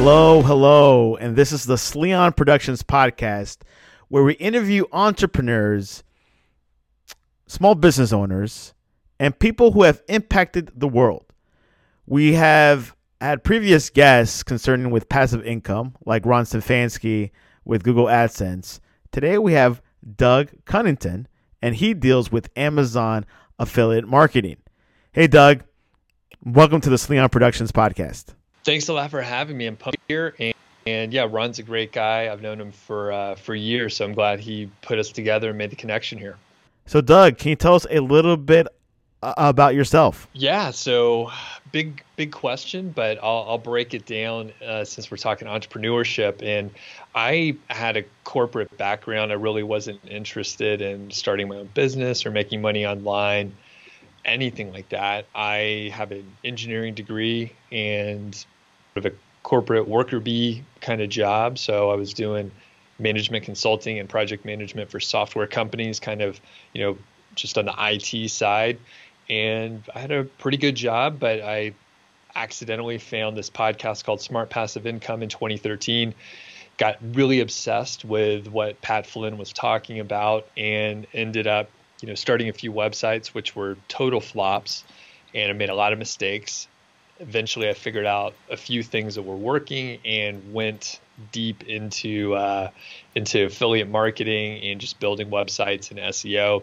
Hello, hello, and this is the Sleon Productions podcast, where we interview entrepreneurs, small business owners, and people who have impacted the world. We have had previous guests concerning with passive income, like Ron Stefanski with Google AdSense. Today we have Doug Cunnington, and he deals with Amazon affiliate marketing. Hey, Doug, welcome to the Sleon Productions podcast. Thanks a lot for having me. I'm pumped here, and yeah, Ron's a great guy. I've known him for years, so I'm glad he put us together and made the connection here. So, Doug, can you tell us a little bit about yourself? Yeah, so big question, but I'll break it down since we're talking entrepreneurship. And I had a corporate background. I really wasn't interested in starting my own business or making money online, anything like that. I have an engineering degree and sort of a corporate worker bee kind of job. So I was doing management consulting and project management for software companies, kind of, just on the IT side. And I had a pretty good job, but I accidentally found this podcast called Smart Passive Income in 2013, got really obsessed with what Pat Flynn was talking about, and ended up, starting a few websites, which were total flops, and I made a lot of mistakes. Eventually, I figured out a few things that were working and went deep into affiliate marketing and just building websites and SEO.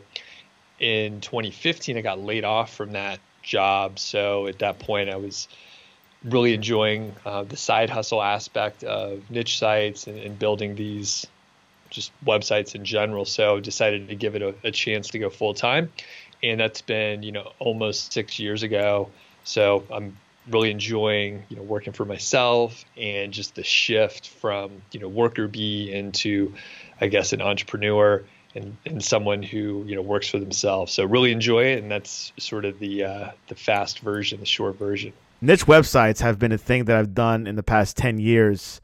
In 2015, I got laid off from that job. So at that point, I was really enjoying the side hustle aspect of niche sites and building these just websites in general. So decided to give it a chance to go full time. And that's been, almost 6 years ago. So I'm really enjoying, working for myself and just the shift from, worker bee into, I guess, an entrepreneur and someone who, works for themselves. So really enjoy it. And that's sort of the fast version, the short version. Niche websites have been a thing that I've done in the past 10 years.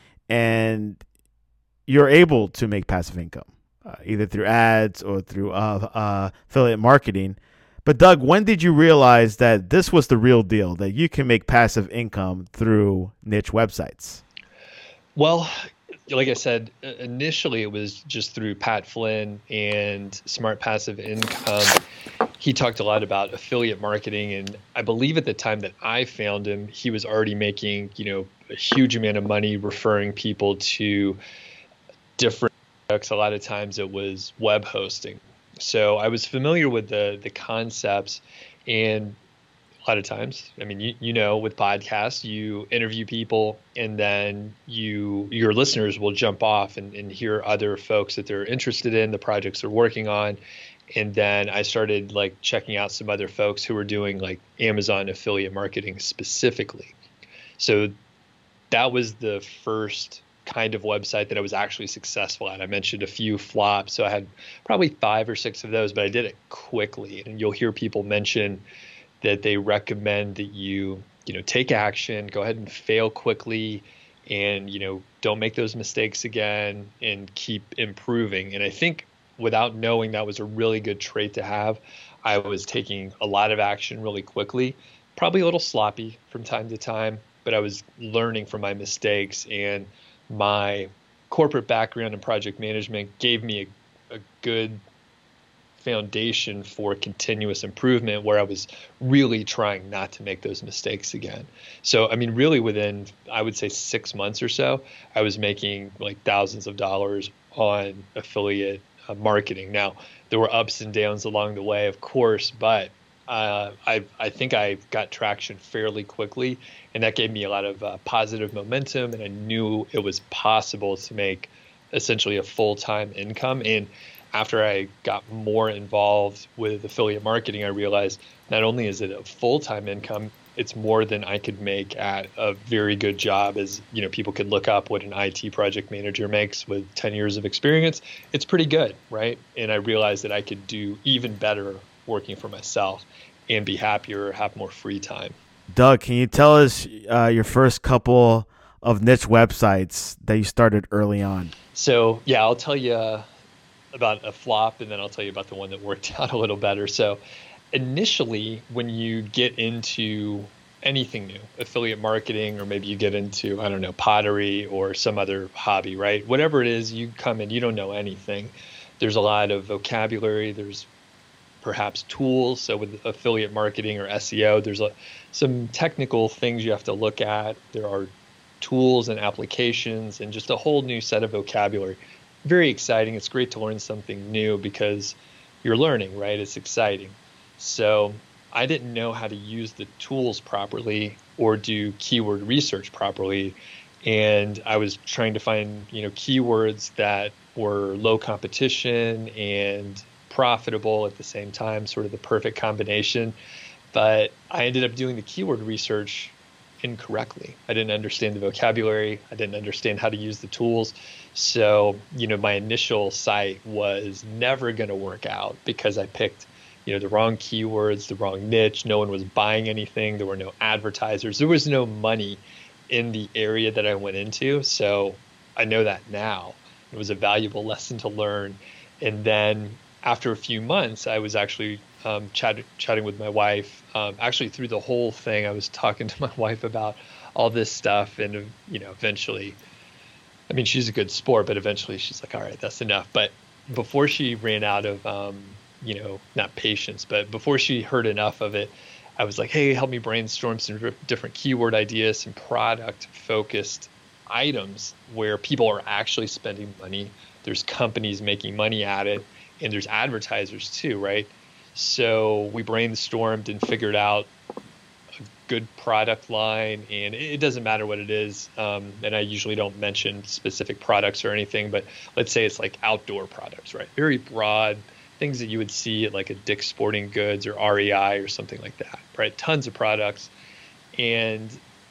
And you're able to make passive income, either through ads or through affiliate marketing. But Doug, when did you realize that this was the real deal, that you can make passive income through niche websites? Well, like I said, initially it was just through Pat Flynn and Smart Passive Income. He talked a lot about affiliate marketing, and I believe at the time that I found him, he was already making, a huge amount of money referring people to different products. A lot of times it was web hosting. So I was familiar with the concepts, and a lot of times, I mean, with podcasts, you interview people and then your listeners will jump off and hear other folks that they're interested in, the projects they're working on. And then I started checking out some other folks who were doing Amazon affiliate marketing specifically. So that was the first kind of website that I was actually successful at. I mentioned a few flops, so I had probably 5 or 6 of those, but I did it quickly. And you'll hear people mention that they recommend that you take action, go ahead and fail quickly, and don't make those mistakes again, and keep improving. And I think without knowing, that was a really good trait to have. I was taking a lot of action really quickly, probably a little sloppy from time to time, but I was learning from my mistakes, and my corporate background in project management gave me a good foundation for continuous improvement, where I was really trying not to make those mistakes again. So, I mean, really within, I would say 6 months or so, I was making thousands of dollars on affiliate marketing. Now, there were ups and downs along the way, of course, but I think I got traction fairly quickly, and that gave me a lot of positive momentum, and I knew it was possible to make essentially a full-time income. And after I got more involved with affiliate marketing, I realized not only is it a full-time income, it's more than I could make at a very good job. As people could look up what an IT project manager makes with 10 years of experience. It's pretty good, right? And I realized that I could do even better working for myself and be happier, have more free time. Doug, can you tell us your first couple of niche websites that you started early on? So yeah, I'll tell you about a flop, and then I'll tell you about the one that worked out a little better. So initially, when you get into anything new, affiliate marketing, or maybe you get into, I don't know, pottery or some other hobby, right? Whatever it is, you come in, you don't know anything. There's a lot of vocabulary. There's perhaps tools. So with affiliate marketing or SEO, there's some technical things you have to look at. There are tools and applications and just a whole new set of vocabulary. Very exciting. It's great to learn something new because you're learning, right? It's exciting. So I didn't know how to use the tools properly or do keyword research properly. And I was trying to find, keywords that were low competition and profitable at the same time, sort of the perfect combination. But I ended up doing the keyword research incorrectly. I didn't understand the vocabulary. I didn't understand how to use the tools. So, my initial site was never going to work out because I picked, the wrong keywords, the wrong niche. No one was buying anything. There were no advertisers. There was no money in the area that I went into. So I know that now. It was a valuable lesson to learn. And then after a few months, I was actually chatting with my wife. Actually, through the whole thing, I was talking to my wife about all this stuff. And, eventually, I mean, she's a good sport, but eventually she's like, all right, that's enough. But before she ran out of, not patience, but before she heard enough of it, I was like, hey, help me brainstorm some different keyword ideas, some product focused items where people are actually spending money. There's companies making money at it, and there's advertisers too, right? So we brainstormed and figured out a good product line, and it doesn't matter what it is. And I usually don't mention specific products or anything, but let's say it's like outdoor products, right? Very broad things that you would see at like a Dick's Sporting Goods or REI or something like that, right? Tons of products. And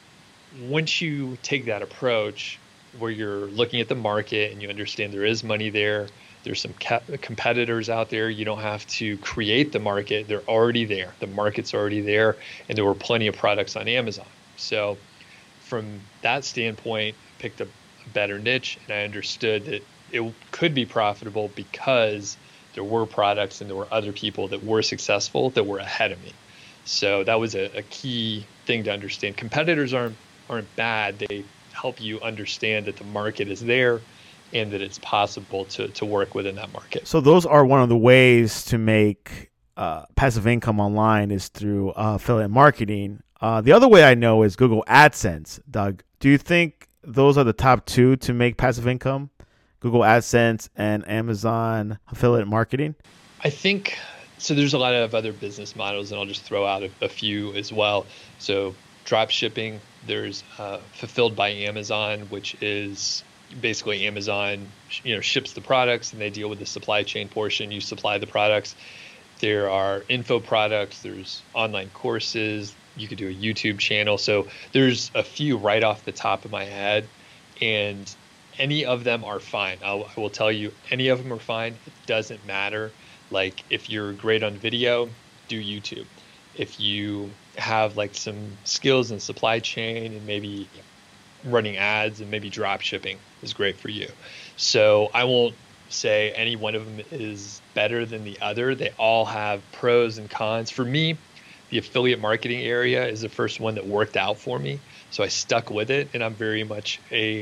once you take that approach where you're looking at the market and you understand there is money there, there's some competitors out there. You don't have to create the market. They're already there. The market's already there. And there were plenty of products on Amazon. So from that standpoint, I picked a better niche, and I understood that it could be profitable because there were products and there were other people that were successful that were ahead of me. So that was a key thing to understand. Competitors aren't bad. They help you understand that the market is there and that it's possible to work within that market. So those are one of the ways to make passive income online is through affiliate marketing. The other way I know is Google AdSense. Doug, do you think those are the top two to make passive income? Google AdSense and Amazon affiliate marketing? I think so. There's a lot of other business models, and I'll just throw out a few as well. So drop shipping, there's Fulfilled by Amazon, which is basically Amazon, ships the products and they deal with the supply chain portion. You supply the products. There are info products. There's online courses. You could do a YouTube channel. So there's a few right off the top of my head, and any of them are fine. I will tell you, any of them are fine. It doesn't matter. Like if you're great on video, do YouTube. If you have like some skills in supply chain and maybe running ads and maybe drop shipping is great for you. So I won't say any one of them is better than the other. They all have pros and cons. For me, the affiliate marketing area is the first one that worked out for me. So I stuck with it, and I'm very much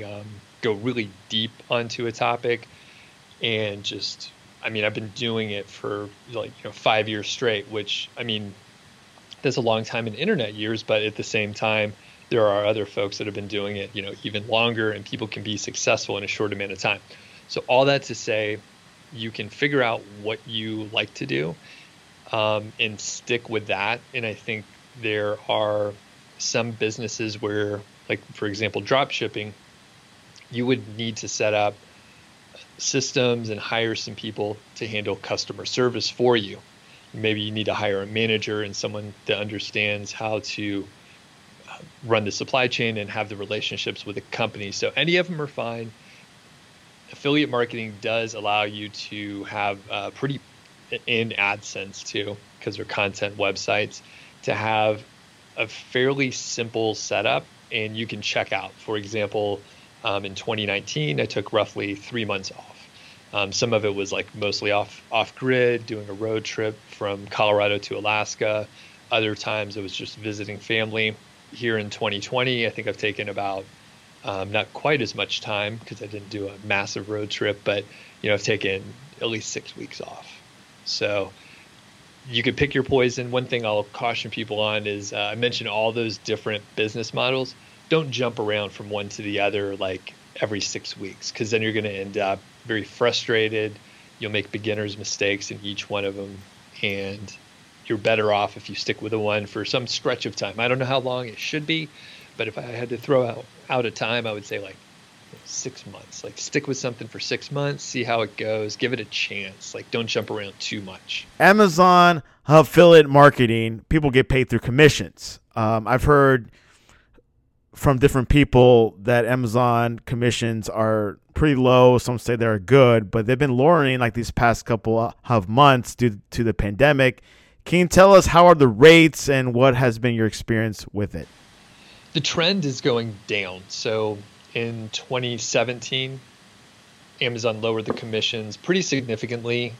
go really deep onto a topic, and just, I've been doing it for 5 years straight, which, that's a long time in internet years, but at the same time, there are other folks that have been doing it, even longer, and people can be successful in a short amount of time. So all that to say, you can figure out what you like to do, and stick with that. And I think there are some businesses where, like, for example, drop shipping, you would need to set up systems and hire some people to handle customer service for you. Maybe you need to hire a manager and someone that understands how to run the supply chain and have the relationships with the company. So any of them are fine. Affiliate marketing does allow you to have in AdSense too, because they're content websites, to have a fairly simple setup, and you can check out. For example, in 2019, I took roughly 3 months off. Some of it was like mostly off grid, doing a road trip from Colorado to Alaska. Other times it was just visiting family. here in 2020, I think I've taken about not quite as much time because I didn't do a massive road trip, but I've taken at least 6 weeks off. So you could pick your poison. One thing I'll caution people on is I mentioned all those different business models. Don't jump around from one to the other like every 6 weeks, because then you're going to end up very frustrated. You'll make beginner's mistakes in each one of them, and you're better off if you stick with the one for some stretch of time. I don't know how long it should be, but if I had to throw out a time, I would say like 6 months. Like stick with something for 6 months, see how it goes, give it a chance. Like don't jump around too much. Amazon affiliate marketing, people get paid through commissions. I've heard from different people that Amazon commissions are pretty low. Some say they're good, but they've been lowering like these past couple of months due to the pandemic. Can you tell us how are the rates and what has been your experience with it? The trend is going down. So in 2017, Amazon lowered the commissions pretty significantly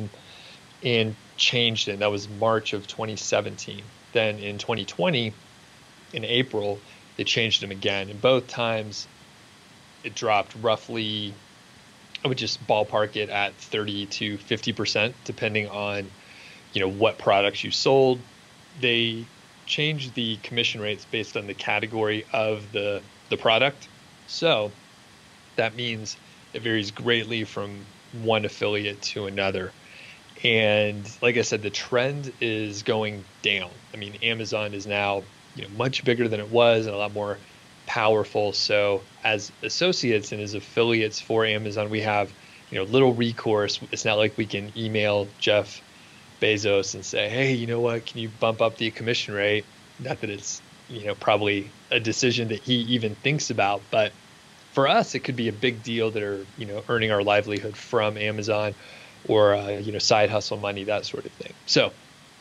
and changed it. That was March of 2017. Then in 2020, in April, they changed them again. And both times it dropped roughly, I would just ballpark it at 30 to 50%, depending on, what products you sold. They changed the commission rates based on the category of the product. So that means it varies greatly from one affiliate to another. And like I said, the trend is going down. I mean, Amazon is now much bigger than it was and a lot more powerful. So as associates and as affiliates for Amazon, we have little recourse. It's not like we can email Jeff Bezos and say, hey, you know what, can you bump up the commission rate? Not that it's probably a decision that he even thinks about, but for us it could be a big deal that are earning our livelihood from Amazon or side hustle money, that sort of thing. So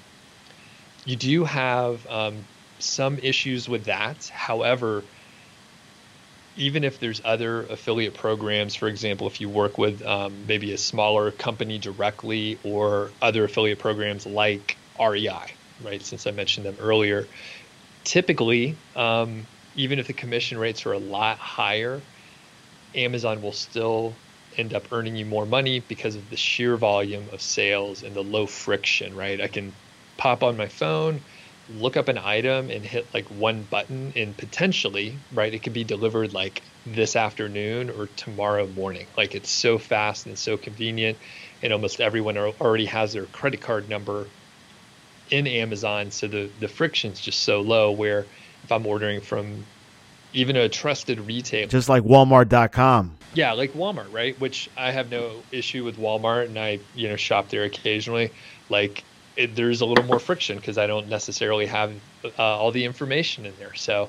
you do have some issues with that. However, even if there's other affiliate programs, for example, if you work with maybe a smaller company directly or other affiliate programs like REI, right? Since I mentioned them earlier, typically, even if the commission rates are a lot higher, Amazon will still end up earning you more money because of the sheer volume of sales and the low friction, right? I can pop on my phone, look up an item and hit like one button and potentially, right, it could be delivered like this afternoon or tomorrow morning. Like it's so fast and so convenient, and almost everyone already has their credit card number in Amazon. So the friction's just so low where if I'm ordering from even a trusted retailer. Just like Walmart.com. Yeah, like Walmart, right? Which I have no issue with Walmart, and I, shop there occasionally. Like there's a little more friction because I don't necessarily have all the information in there. So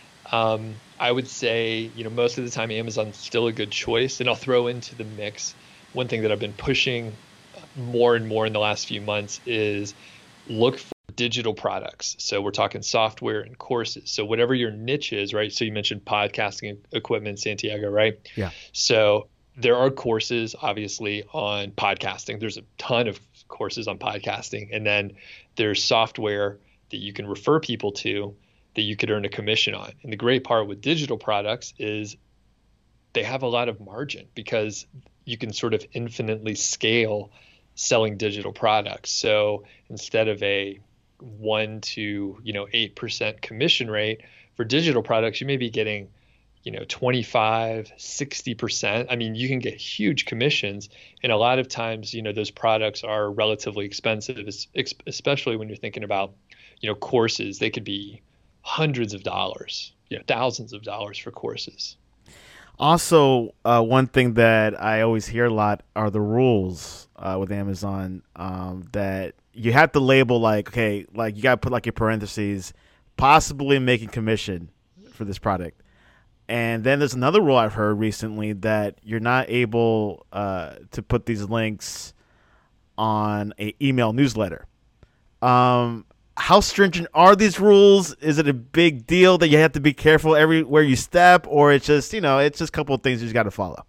I would say, most of the time Amazon's still a good choice. And I'll throw into the mix one thing that I've been pushing more and more in the last few months is look for digital products. So we're talking software and courses. So whatever your niche is, right? So you mentioned podcasting equipment, Santiago, right? Yeah. So there are courses obviously on podcasting. There's a ton of courses on podcasting. And then there's software that you can refer people to that you could earn a commission on. And the great part with digital products is they have a lot of margin because you can sort of infinitely scale selling digital products. So instead of a 1 to 8% commission rate for digital products, you may be getting 25, 60%. I mean, you can get huge commissions. And a lot of times, those products are relatively expensive, especially when you're thinking about, courses. They could be hundreds of dollars, thousands of dollars for courses. Also, one thing that I always hear a lot are the rules with Amazon that you have to label like, okay, like you got to put like your parentheses, possibly making commission for this product. And then there's another rule I've heard recently that you're not able to put these links on an email newsletter. How stringent are these rules? Is it a big deal that you have to be careful everywhere you step, or it's just, it's just a couple of things you just got to follow?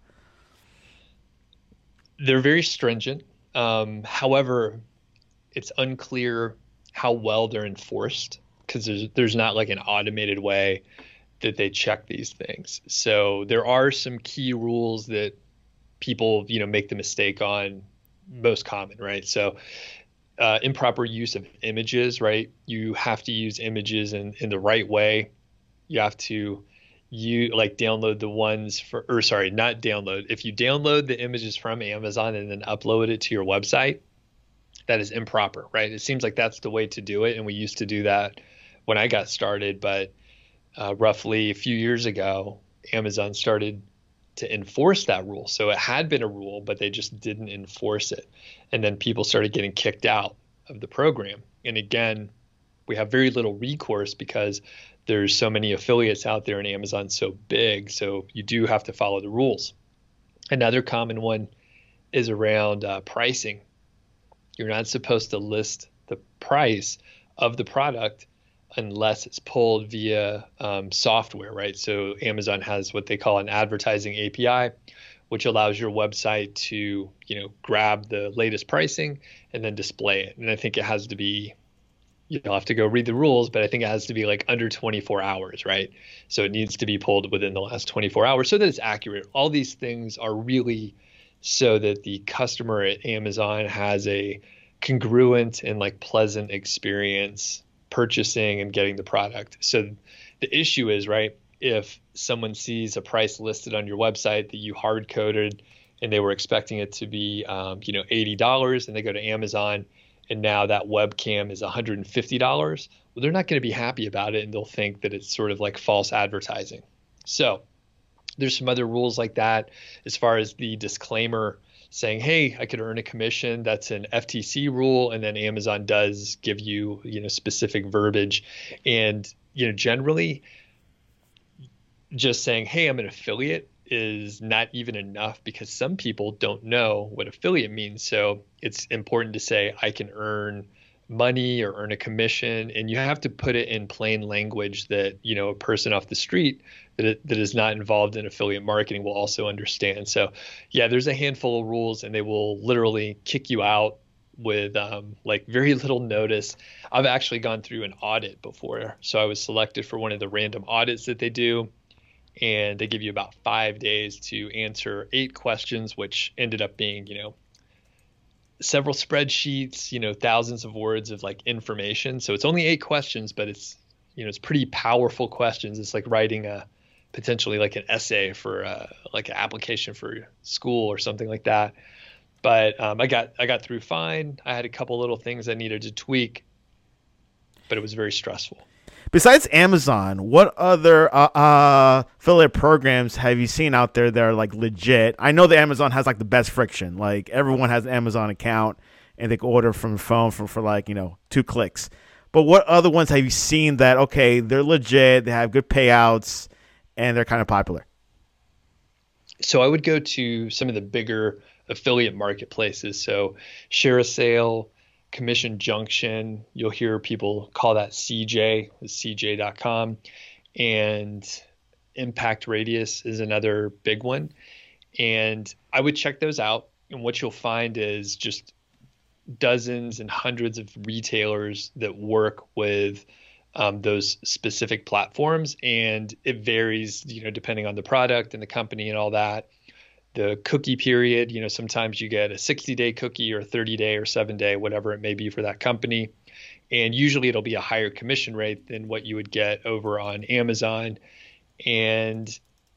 They're very stringent. However, it's unclear how well they're enforced. because there's not like an automated way that they check these things. So there are some key rules that people, make the mistake on, most common, right? So improper use of images, right? You have to use images in the right way. You have to download the ones for, or sorry, not download. If you download the images from Amazon and then upload it to your website, that is improper, right? It seems like that's the way to do it. And we used to do that when I got started, but roughly a few years ago, Amazon started to enforce that rule. So it had been a rule, but they just didn't enforce it. And then people started getting kicked out of the program. And again, we have very little recourse because there's so many affiliates out there and Amazon's so big. So you do have to follow the rules. Another common one is around pricing. You're not supposed to list the price of the product unless it's pulled via software, right? So Amazon has what they call an advertising API, which allows your website to, grab the latest pricing and then display it. And I think it has to be, you'll have to go read the rules, but I think it has to be like under 24 hours, right? So it needs to be pulled within the last 24 hours so that it's accurate. All these things are really so that the customer at Amazon has a congruent and like pleasant experience purchasing and getting the product. So the issue is, right, if someone sees a price listed on your website that you hard coded and they were expecting it to be, $80, and they go to Amazon and now that webcam is $150, well, they're not going to be happy about it and they'll think that it's sort of like false advertising. So there's some other rules like that as far as the disclaimer saying, hey, I could earn a commission. That's an FTC rule. And then Amazon does give you, specific verbiage. And, generally just saying, hey, I'm an affiliate is not even enough because some people don't know what affiliate means. So it's important to say I can earn money or earn a commission, and you have to put it in plain language that, a person off the street that is not involved in affiliate marketing will also understand. So yeah, there's a handful of rules and they will literally kick you out with very little notice. I've actually gone through an audit before. So I was selected for one of the random audits that they do. And they give you about 5 days to answer 8 questions, which ended up being, several spreadsheets, thousands of words of like information. So it's only 8 questions, but it's, it's pretty powerful questions. It's like writing potentially like an essay for like an application for school or something like that. But I got through fine. I had a couple little things I needed to tweak, but it was very stressful. Besides Amazon, what other affiliate programs have you seen out there that are like legit? I know that Amazon has like the best friction. Like everyone has an Amazon account and they can order from the phone for like, 2 clicks. But what other ones have you seen that, okay, they're legit, they have good payouts, and they're kind of popular? So I would go to some of the bigger affiliate marketplaces. So ShareASale, Commission Junction, you'll hear people call that CJ, CJ.com, and Impact Radius is another big one. And I would check those out. And what you'll find is just dozens and hundreds of retailers that work with those specific platforms. And it varies, depending on the product and the company and all that. The cookie period, sometimes you get a 60-day cookie or 30-day or 7-day, whatever it may be for that company. And usually it'll be a higher commission rate than what you would get over on Amazon. And,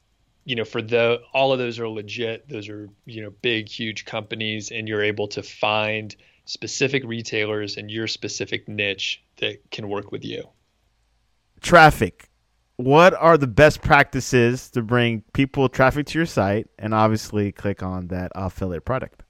for all of those are legit. Those are, big, huge companies, and you're able to find specific retailers in your specific niche that can work with you. Traffic. What are the best practices to bring people traffic to your site and obviously click on that affiliate product?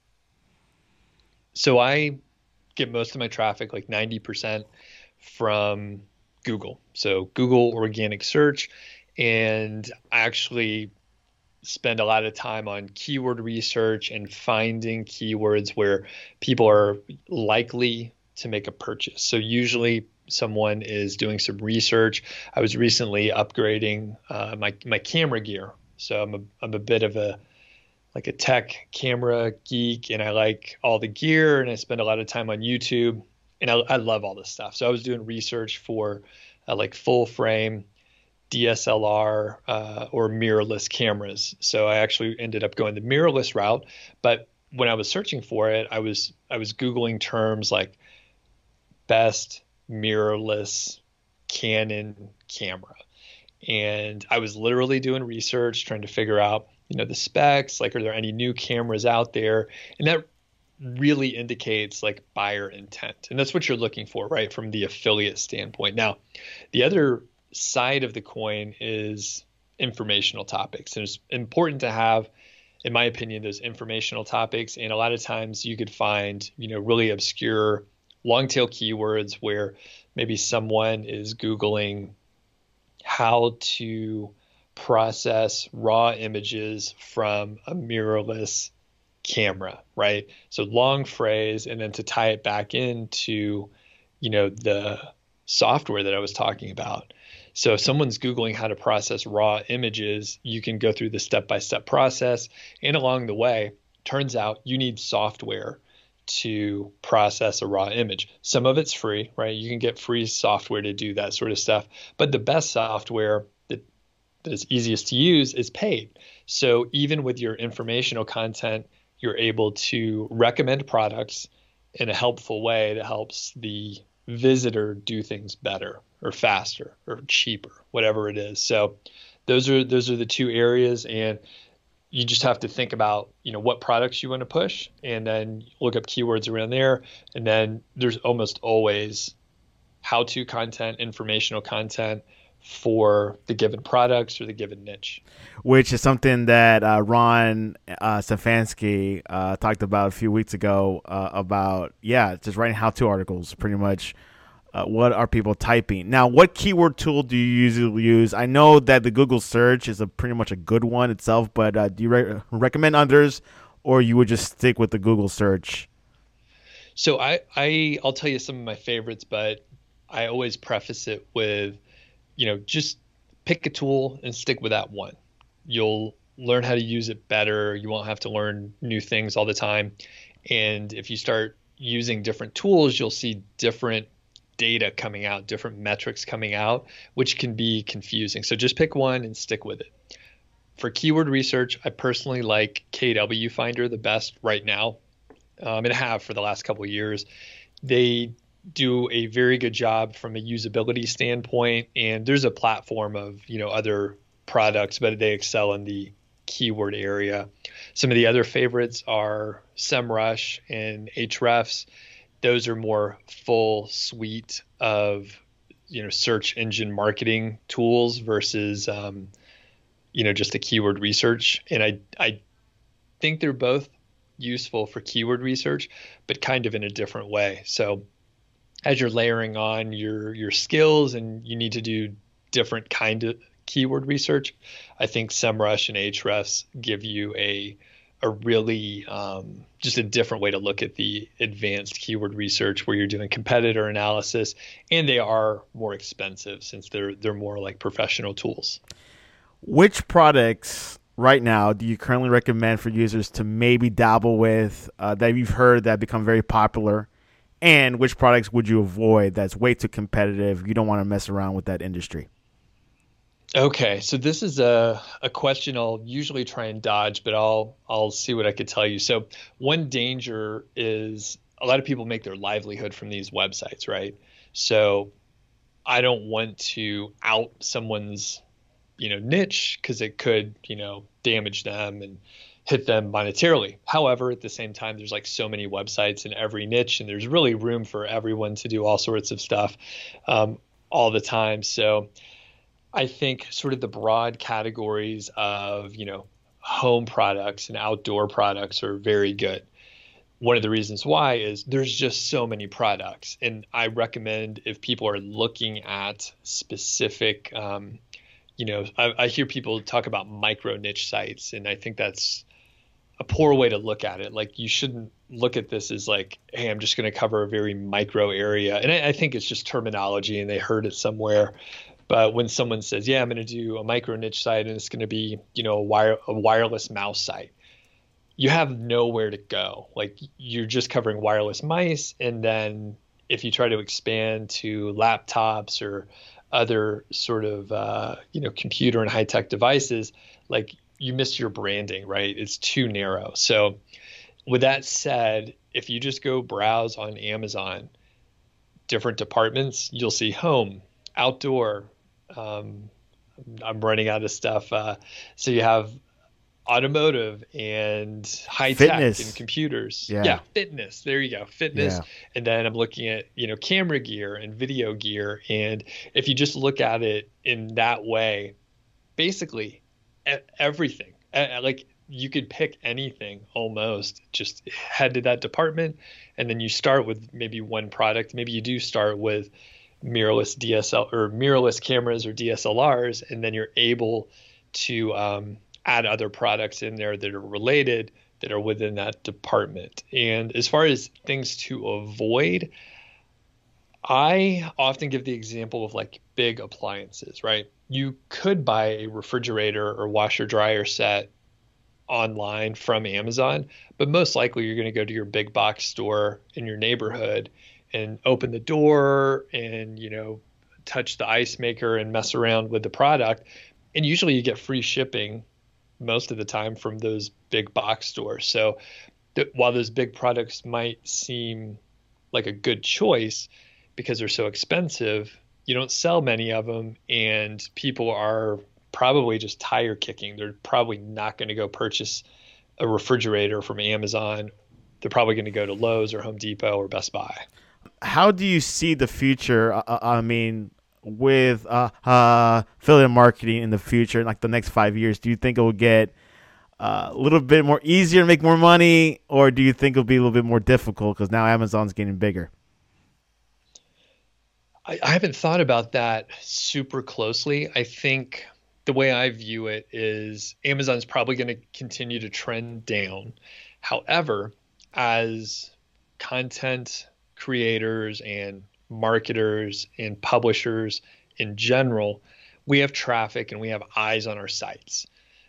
So I get most of my traffic, like 90%, from Google. So Google organic search. And I actually spend a lot of time on keyword research and finding keywords where people are likely to make a purchase. So usually someone is doing some research. I was recently upgrading my camera gear. So I'm a bit of a tech camera geek, and I like all the gear, and I spend a lot of time on YouTube, and I love all this stuff. So I was doing research for like full frame, DSLR, or mirrorless cameras. So I actually ended up going the mirrorless route. But when I was searching for it, I was Googling terms like best mirrorless Canon camera. And I was literally doing research, trying to figure out, the specs, like, are there any new cameras out there? And that really indicates like buyer intent. And that's what you're looking for, right? From the affiliate standpoint. Now, the other side of the coin is informational topics. And it's important to have, in my opinion, those informational topics. And a lot of times you could find, really obscure long tail keywords where maybe someone is Googling how to process raw images from a mirrorless camera, right? So long phrase, and then to tie it back into, the software that I was talking about. So if someone's Googling how to process raw images, you can go through the step-by-step process. And along the way, turns out you need software to process a raw image. Some of it's free, right? You can get free software to do that sort of stuff. But the best software that is easiest to use is paid. So even with your informational content, you're able to recommend products in a helpful way that helps the visitor do things better or faster or cheaper, whatever it is. So those are the two areas, and you just have to think about, what products you want to push, and then look up keywords around there. And then there's almost always how-to content, informational content for the given products or the given niche. Which is something that Ron Stefanski talked about a few weeks ago about, just writing how-to articles, pretty much. What are people typing? Now, what keyword tool do you usually use? I know that the Google search is pretty much a good one itself, but do you recommend others, or you would just stick with the Google search? So I'll tell you some of my favorites, but I always preface it with, just pick a tool and stick with that one. You'll learn how to use it better. You won't have to learn new things all the time. And if you start using different tools, you'll see different data coming out, different metrics coming out, which can be confusing. So just pick one and stick with it. For keyword research, I personally like KW Finder the best right now, and have for the last couple of years. They do a very good job from a usability standpoint, and there's a platform of other products, but they excel in the keyword area. Some of the other favorites are SEMrush and Ahrefs. Those are more full suite of search engine marketing tools versus just the keyword research. And I think they're both useful for keyword research, but kind of in a different way. So as you're layering on your skills and you need to do different kind of keyword research, I think SEMrush and Ahrefs give you a really just a different way to look at the advanced keyword research, where you're doing competitor analysis, and they are more expensive since they're more like professional tools. Which products right now do you currently recommend for users to maybe dabble with that you've heard that become very popular? And which products would you avoid that's way too competitive? You don't want to mess around with that industry. Okay, so this is a question I'll usually try and dodge, but I'll see what I could tell you. So one danger is a lot of people make their livelihood from these websites, right? So I don't want to out someone's niche, because it could damage them and hit them monetarily. However, at the same time, there's like so many websites in every niche, and there's really room for everyone to do all sorts of stuff all the time. So I think sort of the broad categories of, home products and outdoor products are very good. One of the reasons why is there's just so many products. And I recommend, if people are looking at specific, I hear people talk about micro niche sites, and I think that's a poor way to look at it. Like, you shouldn't look at this as like, hey, I'm just going to cover a very micro area. And I think it's just terminology, and they heard it somewhere. But when someone says, I'm going to do a micro niche site, and it's going to be, a wireless mouse site, you have nowhere to go. Like, you're just covering wireless mice. And then if you try to expand to laptops or other sort of computer and high tech devices, like you miss your branding, right? It's too narrow. So with that said, if you just go browse on Amazon, different departments, you'll see home, outdoor. Um, I'm running out of stuff. So you have automotive and high tech and Fitness. computers. Yeah. Yeah, fitness. There you go, fitness. Yeah. And then I'm looking at camera gear and video gear. And if you just look at it in that way, basically everything. Like you could pick anything almost. Just head to that department, and then you start with maybe one product. Maybe you do start with mirrorless DSL or mirrorless cameras or DSLRs, and then you're able to add other products in there that are related, that are within that department. And as far as things to avoid, I often give the example of like big appliances, right? You could buy a refrigerator or washer dryer set online from Amazon, but most likely you're going to go to your big box store in your neighborhood and open the door and, touch the ice maker and mess around with the product. And usually you get free shipping most of the time from those big box stores. So while those big products might seem like a good choice because they're so expensive, you don't sell many of them, and people are probably just tire kicking. They're probably not going to go purchase a refrigerator from Amazon. They're probably going to go to Lowe's or Home Depot or Best Buy. How do you see the future? With affiliate marketing in the future, like the next 5 years, do you think it will get a little bit more easier to make more money, or do you think it'll be a little bit more difficult because now Amazon's getting bigger? I haven't thought about that super closely. I think the way I view it is Amazon's probably going to continue to trend down. However, as content creators and marketers and publishers in general, we have traffic and we have eyes on our sites.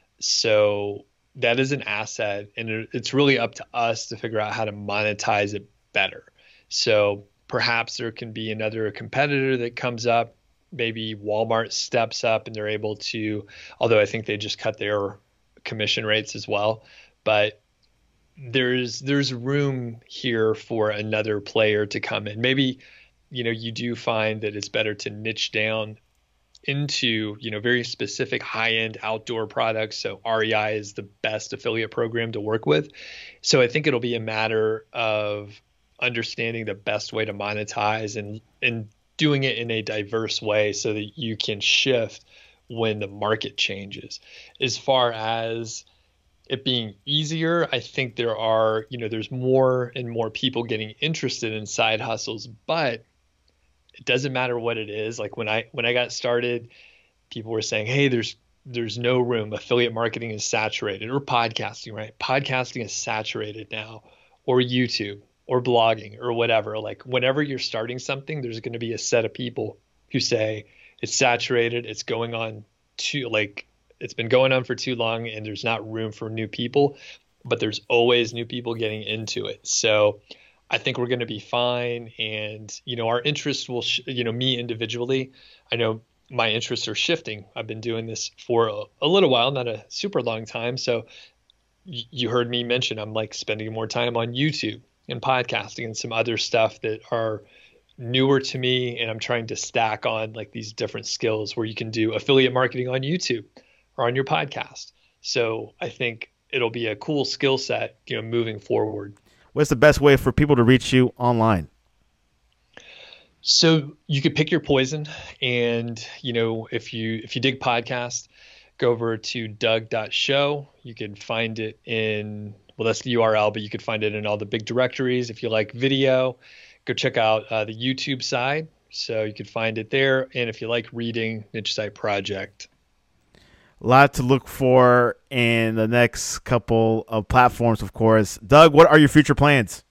So that is an asset, and it's really up to us to figure out how to monetize it better. So perhaps there can be another competitor that comes up. Maybe Walmart steps up and they're able to, although I think they just cut their commission rates as well. But there's room here for another player to come in. Maybe, you do find that it's better to niche down into, very specific high-end outdoor products. So REI is the best affiliate program to work with. So I think it'll be a matter of understanding the best way to monetize and doing it in a diverse way so that you can shift when the market changes. As far as it being easier, I think there's more and more people getting interested in side hustles, but it doesn't matter what it is. Like when I got started, people were saying, "Hey, there's no room. Affiliate marketing is saturated," or podcasting, right? Podcasting is saturated now, or YouTube, or blogging, or whatever. Like whenever you're starting something, there's going to be a set of people who say it's saturated. It's going on it's been going on for too long, and there's not room for new people. But there's always new people getting into it. So I think we're going to be fine. And, our interests will, me individually, I know my interests are shifting. I've been doing this for a little while, not a super long time. So you heard me mention I'm like spending more time on YouTube and podcasting and some other stuff that are newer to me. And I'm trying to stack on like these different skills where you can do affiliate marketing on YouTube or on your podcast. So I think it'll be a cool skill set, moving forward. What's the best way for people to reach you online? So you could pick your poison, and if you dig podcast, go over to doug.show. You can find it in, well, that's the URL, but you could find it in all the big directories. If you like video, go check out the YouTube side. So you could find it there. And if you like reading, Niche Site Project. A lot to look for in the next couple of platforms, of course. Doug, what are your future plans?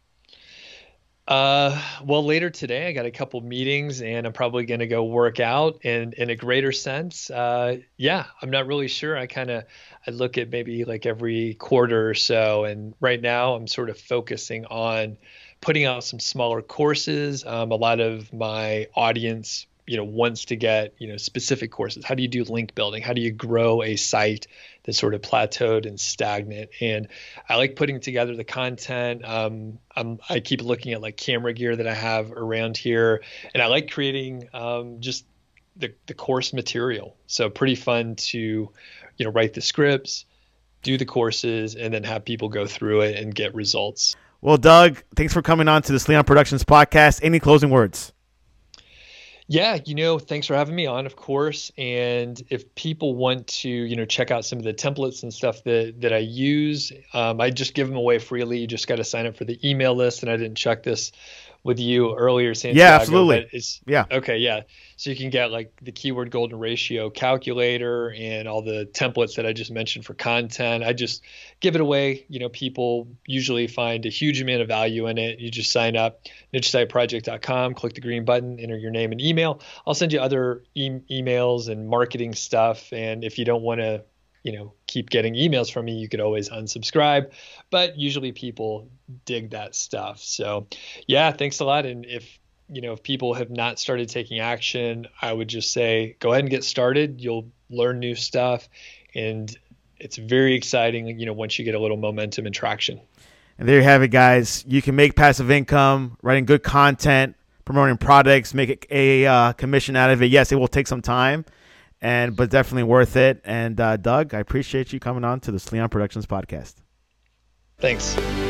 Well, later today, I got a couple meetings, and I'm probably going to go work out. And in a greater sense, I'm not really sure. I look at maybe like every quarter or so. And right now I'm sort of focusing on putting out some smaller courses. A lot of my audience wants to get, specific courses. How do you do link building? How do you grow a site that's sort of plateaued and stagnant? And I like putting together the content. I keep looking at like camera gear that I have around here, and I like creating just the course material. So pretty fun to, write the scripts, do the courses, and then have people go through it and get results. Well, Doug, thanks for coming on to the Sleon Productions podcast. Any closing words? Yeah, thanks for having me on, of course. And if people want to, check out some of the templates and stuff that I use, I just give them away freely. You just got to sign up for the email list. And I didn't check this with you earlier, Santiago. Yeah, absolutely. Yeah. Okay. Yeah. So you can get like the keyword golden ratio calculator and all the templates that I just mentioned for content. I just give it away. People usually find a huge amount of value in it. You just sign up, nichesiteproject.com, click the green button, enter your name and email. I'll send you other emails and marketing stuff. And if you don't want to, keep getting emails from me, you could always unsubscribe, but usually people dig that stuff. So yeah, thanks a lot. And if people have not started taking action, I would just say, go ahead and get started. You'll learn new stuff, and it's very exciting, once you get a little momentum and traction. And there you have it, guys. You can make passive income, writing good content, promoting products, make a commission out of it. Yes, it will take some time, but definitely worth it. And Doug, I appreciate you coming on to the Sleon Productions podcast. Thanks.